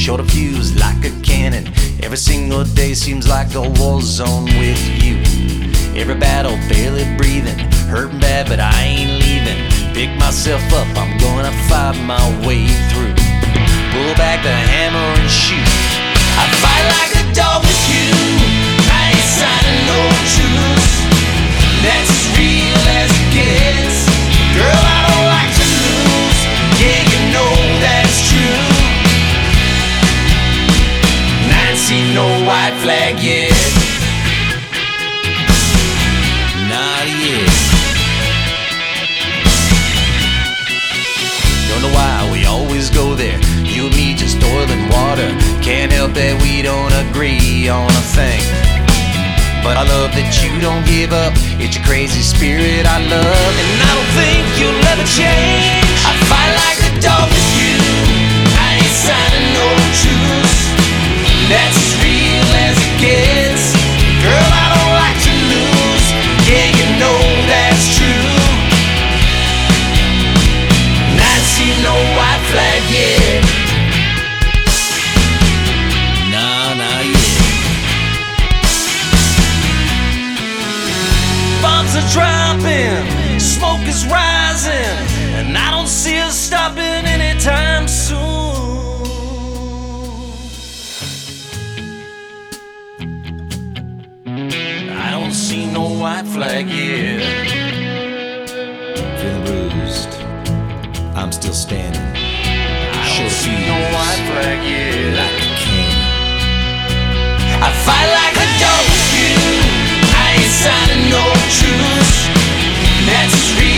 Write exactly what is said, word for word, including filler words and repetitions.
short a fuse like a cannon. Every single day seems like a war zone with you. Every battle, barely breathing, hurting bad, but I ain't leaving. Pick myself up, I'm gonna fight my way through. Pull back the hammer and shoot. I fight like a dog with you. I ain't signing no truce. That's as real as it gets. Girl, I don't like to lose. Yeah, you know that's true. And I ain't seen no white flag yet. Not yet. Don't know why we always go there. You and me, just oil and water. Can't help that we don't agree on a thing. But I love that you don't give up. It's your crazy spirit I love, and I don't think you'll ever change. I fight like a dog with you. I ain't signing no truce. That's as real as it gets. Girl, I don't like to lose. Yeah, you know that's true. And I ain't seen no white flag yet. Nah, not yet. Bombs are dropping, smoke is rising, and I don't see us stopping anytime soon. I don't see no white flag yet. Feeling bruised, I'm still standing. I don't see no white flag yet. Like a king, I fight like a dog with you. I ain't signing no truce. That's as real